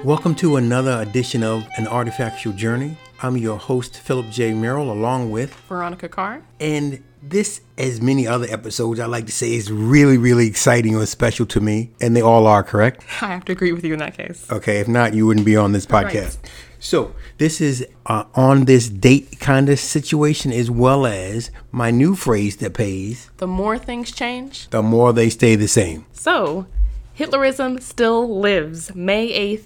Welcome to another edition of An Artifactual Journey. I'm your host, Philip J. Merrill, along with Veronica Carr. And this, as many other episodes, I like to say, is really, really exciting or special to me. And they all are, correct? I have to agree with you in that case. Okay, if not, you wouldn't be on this podcast. Right. So this is on this date kind of situation, as well as my new phrase that pays. The more things change, the more they stay the same. So, Hitlerism still lives. May 8th,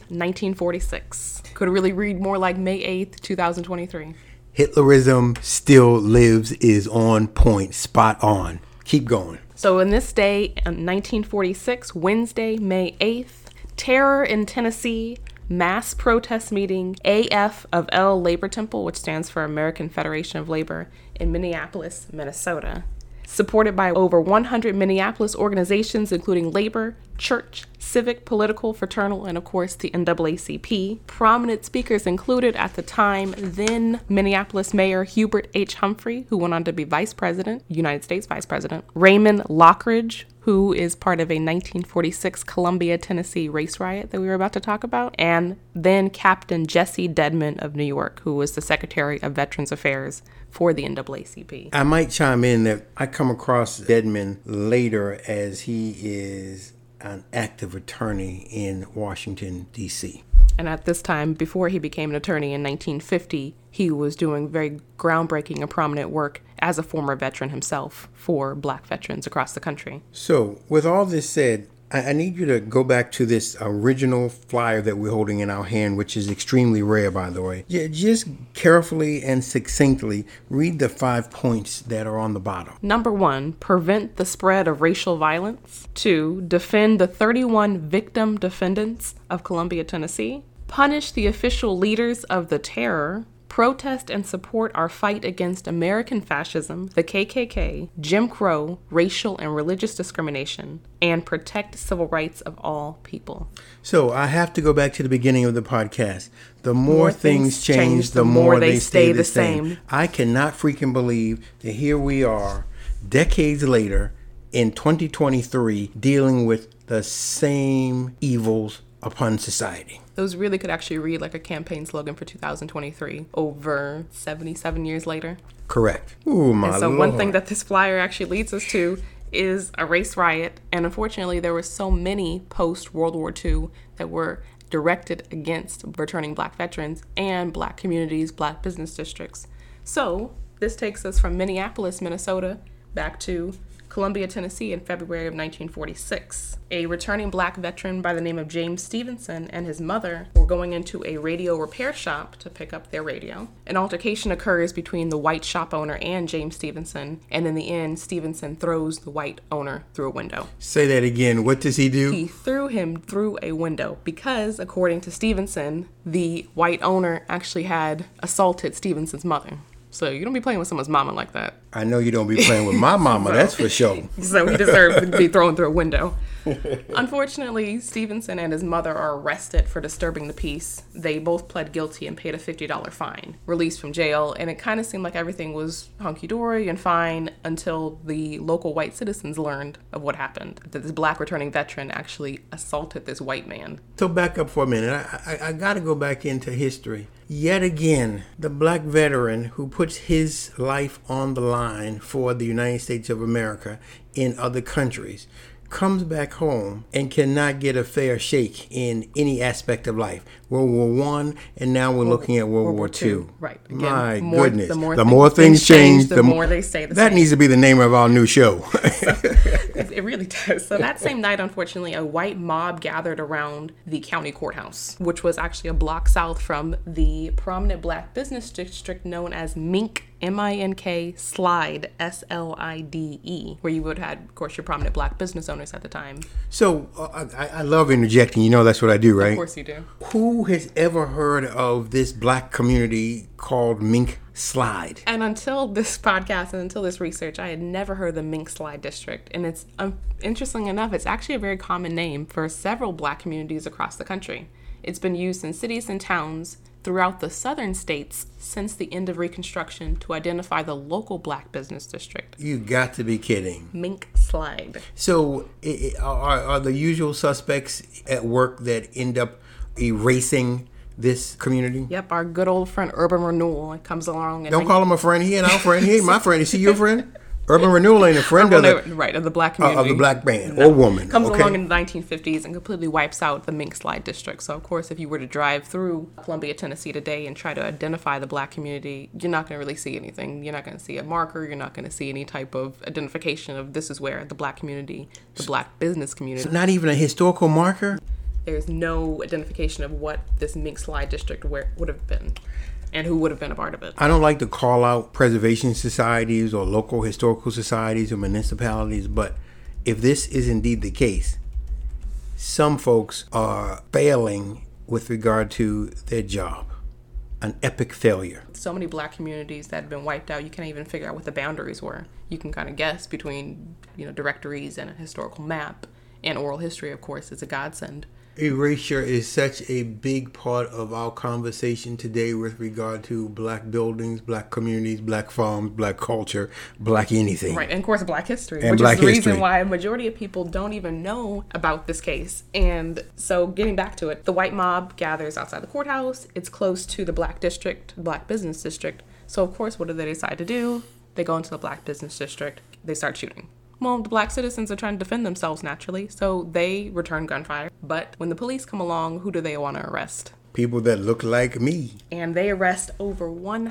1946. Could really read more like May 8th, 2023. Hitlerism still lives is on point, spot on. Keep going. So in this day, in 1946, Wednesday, May 8th, terror in Tennessee, mass protest meeting, AF of L Labor Temple, which stands for American Federation of Labor, in Minneapolis, Minnesota. Supported by over 100 Minneapolis organizations, including labor, church, civic, political, fraternal, and of course the NAACP. Prominent speakers included at the time then Minneapolis Mayor Hubert H. Humphrey, who went on to be Vice President, United States Vice President, Raymond Lockridge, who is part of a 1946 Columbia, Tennessee race riot that we were about to talk about, and then Captain Jesse Dedman of New York, who was the Secretary of Veterans Affairs for the NAACP. I might chime in that I come across Dedman later as he is an active attorney in Washington, D.C. And at this time, before he became an attorney in 1950, he was doing very groundbreaking and prominent work as a former veteran himself for Black veterans across the country. So, with all this said, I need you to go back to this original flyer that we're holding in our hand, which is extremely rare, by the way. Just carefully and succinctly read the 5 points that are on the bottom. Number 1, prevent the spread of racial violence. 2, defend the 31 victim defendants of Columbia, Tennessee. Punish the official leaders of the terror. Protest and support our fight against American fascism, the KKK, Jim Crow, racial and religious discrimination, and protect civil rights of all people. So I have to go back to the beginning of the podcast. The more things change, the more they stay the same. I cannot freaking believe that here we are, decades later, in 2023, dealing with the same evils upon society. Those really could actually read like a campaign slogan for 2023 over 77 years later. Correct. Ooh, my and so Lord. One thing that this flyer actually leads us to is a race riot. And unfortunately, there were so many post-World War II that were directed against returning Black veterans and Black communities, Black business districts. So this takes us from Minneapolis, Minnesota, back to Columbia, Tennessee in February of 1946. A returning Black veteran by the name of James Stevenson and his mother were going into a radio repair shop to pick up their radio. An altercation occurs between the white shop owner and James Stevenson, and in the end, Stevenson throws the white owner through a window. Say that again. What does he do? He threw him through a window because, according to Stevenson, the white owner actually had assaulted Stevenson's mother. So you don't be playing with someone's mama like that. I know you don't be playing with my mama, that's for sure. So he deserved to be thrown through a window. Unfortunately, Stevenson and his mother are arrested for disturbing the peace. They both pled guilty and paid a $50 fine, released from jail, and it kind of seemed like everything was hunky-dory and fine until the local white citizens learned of what happened, that this Black returning veteran actually assaulted this white man. So back up for a minute. I got to go back into history. Yet again, the Black veteran who puts his life on the line for the United States of America in other countries comes back home and cannot get a fair shake in any aspect of life. World War I, and now we're looking at World War II. Right. Again, my goodness. The more things change, the more they stay the same. That needs to be the name of our new show. It really does. So that same night, unfortunately, a white mob gathered around the county courthouse, which was actually a block south from the prominent Black business district known as Mink, M-I-N-K, Slide, S-L-I-D-E, where you would have had, of course, your prominent Black business owners at the time. So I love interjecting. You know that's what I do, right? Of course you do. Who has ever heard of this Black community called Mink Slide? And until this podcast and until this research, I had never heard of the Mink Slide District. And it's, interesting enough, it's actually a very common name for several Black communities across the country. It's been used in cities and towns throughout the southern states since the end of Reconstruction to identify the local Black business district. You got to be kidding. Mink Slide. slide. So are the usual suspects at work that end up erasing this community? Yep, our good old friend Urban Renewal comes along. And Don't call him a friend. He ain't our friend. He ain't my friend. Is he your friend? Urban Renewal ain't a friend of the black community. Of the black man or woman. Comes along in the 1950s and completely wipes out the Mink Slide district. So, of course, if you were to drive through Columbia, Tennessee today and try to identify the black community, you're not going to really see anything. You're not going to see a marker. You're not going to see any type of identification of this is where the black community, the black business community. So not even a historical marker? There's no identification of what this Mink Slide district would have been and who would have been a part of it. I don't like to call out preservation societies or local historical societies or municipalities, but if this is indeed the case, some folks are failing with regard to their job. An epic failure. So many black communities that have been wiped out, you can't even figure out what the boundaries were. You can kind of guess between, directories and a historical map, and oral history, of course, is a godsend. Erasure is such a big part of our conversation today with regard to black buildings, black communities, black farms, black culture, black anything. Right, and of course black history, and which black is the history. reason why a majority of people don't even know about this case. And so getting back to it, the white mob gathers outside the courthouse. It's close to the black district, black business district. So of course, what do they decide to do? They go into the black business district. They start shooting. Well, the black citizens are trying to defend themselves naturally, so they return gunfire. But when the police come along, who do they want to arrest? People that look like me. And they arrest over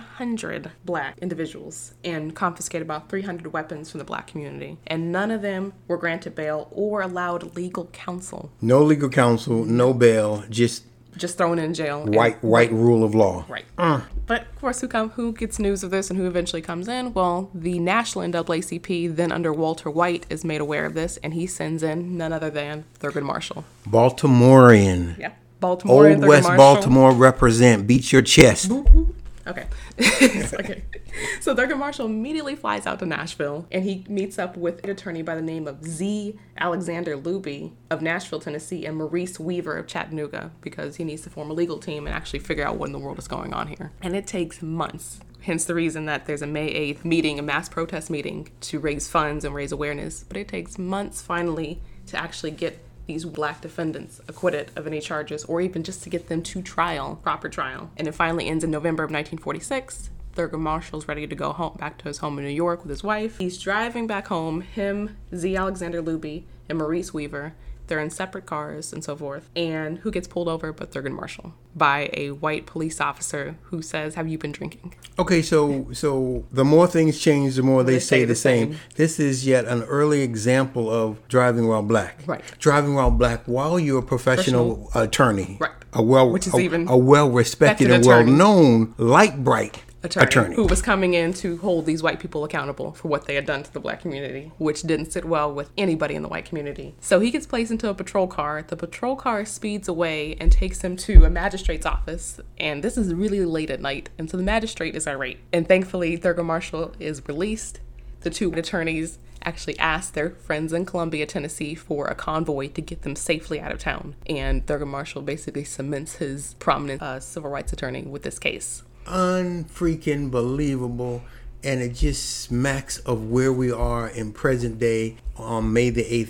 100 black individuals and confiscate about 300 weapons from the black community. And none of them were granted bail or allowed legal counsel. No legal counsel, no bail, just thrown in jail. White rule of law. Right. But of course, who gets news of this and who eventually comes in? Well, the national NAACP, then under Walter White, is made aware of this, and he sends in none other than Thurgood Marshall. Baltimorean. Yeah. Baltimore. Old West Marshall. Baltimore represent. Beat your chest. Okay. Okay. So Thurgood Marshall immediately flies out to Nashville, and he meets up with an attorney by the name of Z. Alexander Luby of Nashville, Tennessee, and Maurice Weaver of Chattanooga, because he needs to form a legal team and actually figure out what in the world is going on here. And it takes months. Hence the reason that there's a May 8th meeting, a mass protest meeting, to raise funds and raise awareness. But it takes months finally to actually get these black defendants acquitted of any charges, or even just to get them to trial, proper trial. And it finally ends in November of 1946. Thurgood Marshall's ready to go home, back to his home in New York with his wife. He's driving back home, him, Z. Alexander Luby, and Maurice Weaver. They're in separate cars and so forth. And who gets pulled over but Thurgood Marshall by a white police officer who says, "Have you been drinking?" Okay, so the more things change, the more they say the same. This is yet an early example of driving while black. Right. Driving while black while you're a professional attorney. Right. A well-respected and attorney. well-known, light bright attorney who was coming in to hold these white people accountable for what they had done to the black community, which didn't sit well with anybody in the white community. So he gets placed into a patrol car. The patrol car speeds away and takes him to a magistrate's office. And this is really late at night. And so the magistrate is irate. And thankfully, Thurgood Marshall is released. The two attorneys actually asked their friends in Columbia, Tennessee, for a convoy to get them safely out of town. And Thurgood Marshall basically cements his prominent civil rights attorney with this case. Unfreaking believable, and it just smacks of where we are in present day on May the 8th,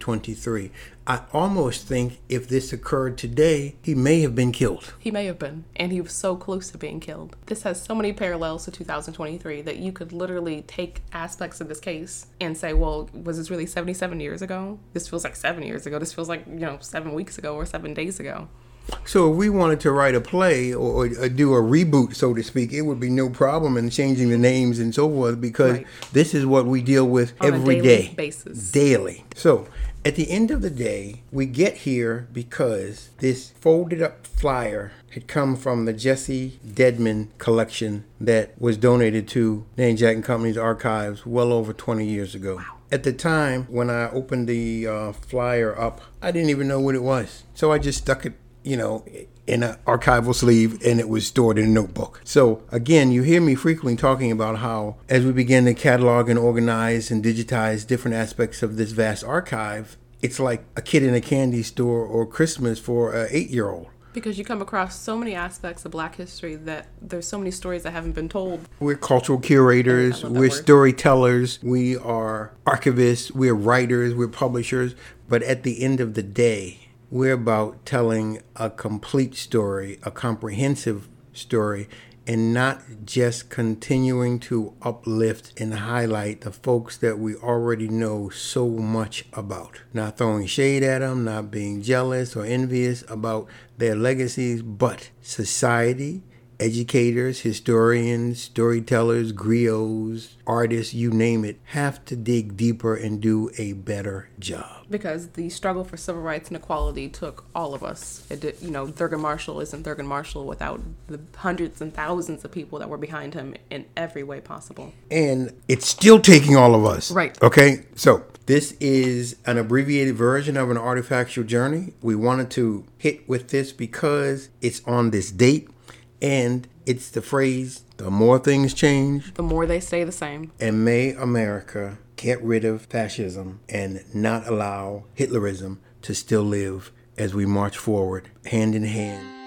2023. I almost think if this occurred today, he may have been killed. He may have been, and he was so close to being killed. This has so many parallels to 2023 that you could literally take aspects of this case and say, well, was this really 77 years ago? This feels like 7 years ago. This feels like, 7 weeks ago or 7 days ago. So if we wanted to write a play or do a reboot, so to speak, it would be no problem in changing the names and so forth, because this is what we deal with on every a daily day. Basis. Daily. So at the end of the day, we get here because this folded up flyer had come from the Jesse Dedman collection that was donated to Nanny Jack and Company's archives well over 20 years ago. Wow. At the time, when I opened the flyer up, I didn't even know what it was. So I just stuck it in an archival sleeve, and it was stored in a notebook. So again, you hear me frequently talking about how as we begin to catalog and organize and digitize different aspects of this vast archive, it's like a kid in a candy store or Christmas for an 8-year-old. Because you come across so many aspects of Black history that there's so many stories that haven't been told. We're cultural curators, we're storytellers, we are archivists, we're writers, we're publishers. But at the end of the day, we're about telling a complete story, a comprehensive story, and not just continuing to uplift and highlight the folks that we already know so much about. Not throwing shade at them, not being jealous or envious about their legacies, but society, educators, historians, storytellers, griots, artists, you name it, have to dig deeper and do a better job. Because the struggle for civil rights and equality took all of us. It did, Thurgood Marshall isn't Thurgood Marshall without the hundreds and thousands of people that were behind him in every way possible. And it's still taking all of us. Right. Okay, so this is an abbreviated version of an artifactual journey. We wanted to hit with this because it's on this date. And it's the phrase, the more things change, the more they stay the same. And may America get rid of fascism and not allow Hitlerism to still live as we march forward hand in hand.